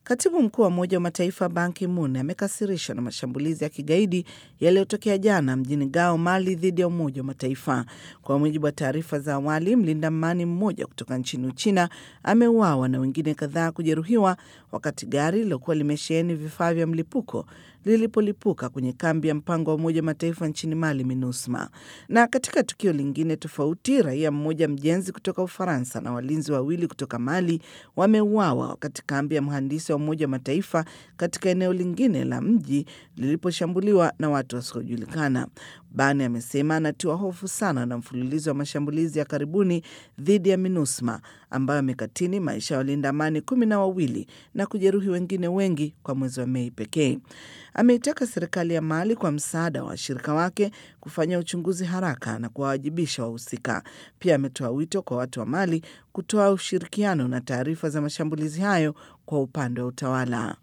Katibu mkuu wa Umoja wa Mataifa Ban Ki-moon amekasirishwa na mashambulizi ya kigaidi yaliyotokea jana mjini Gao, Mali dhidi ya Umoja wa Mataifa. Kwa mujibu wa taarifa za awali, mlinda amani mmoja kutoka nchini Uchina ameuawa na wengine kadhaa kujeruhiwa wakati gari lilokuwa limesheheni vifaa vya mlipuko lilipolipuka kwenye kambi ya mpango wa Umoja wa Mataifa nchini Mali, MINUSMA. Na katika tukio lingine tofauti, raia mmoja mjenzi kutoka Ufaransa na walinzi wawili kutoka Mali wameuawa wakati kambi ya mhandisi wa Umoja wa Mataifa katika eneo lingine la mji liliposhambuliwa na watu wasiojulikana. Bani amesema anatiwa hofu sana na mfululizo wa mashambulizi ya karibuni dhidi ya MINUSMA ambayo amekatini maisha ya walinda amani 12 na kujeruhi wengine wengi kwa mwezi wa Mei pekee. Ameitaka serikali ya Mali kwa msaada wa washirika wake kufanya uchunguzi haraka na kuwawajibisha wahusika. Pia ametoa wito kwa watu wa Mali kutoa ushirikiano na taarifa za mashambulizi hayo kwa upande wa utawala.